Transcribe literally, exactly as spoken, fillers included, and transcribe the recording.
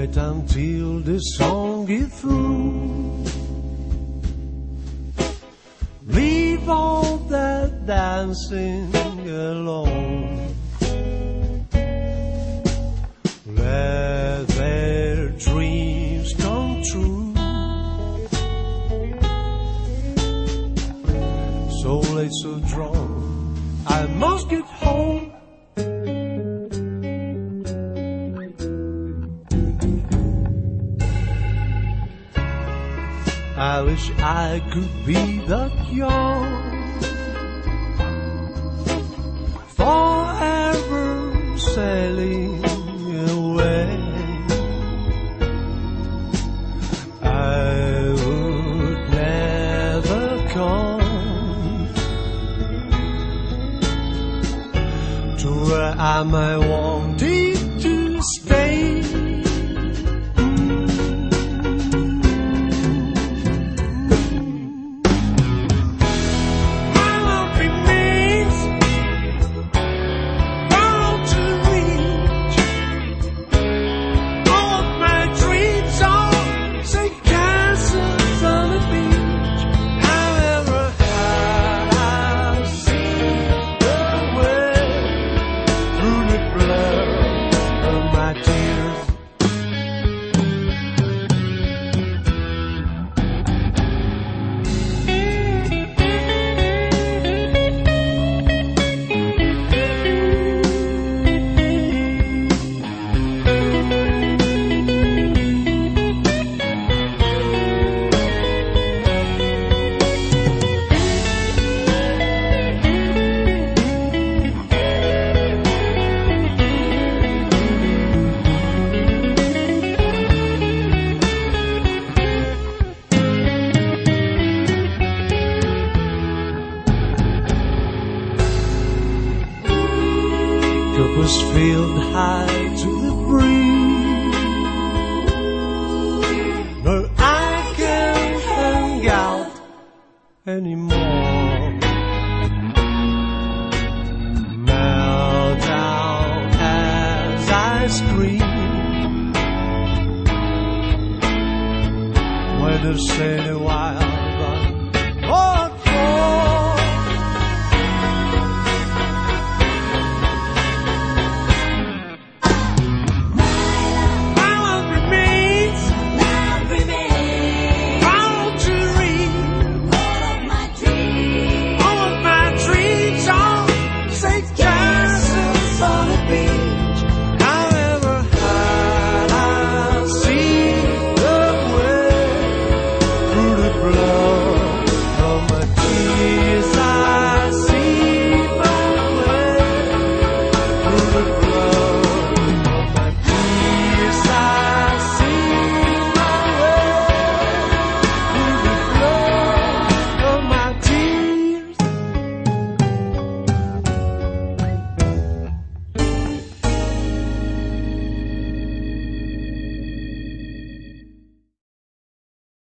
wait until the song is through. Leave all that dancing alone. Let their dreams come true. So late, so drawn, I must get home. I wish I could be that young, forever sailing away. I would never come to where I might wanted to stay. Was filled high to the brim, but I can't hang out anymore. Melt down as I scream. Whether say a while, but what for? All of my dreams are safe castles on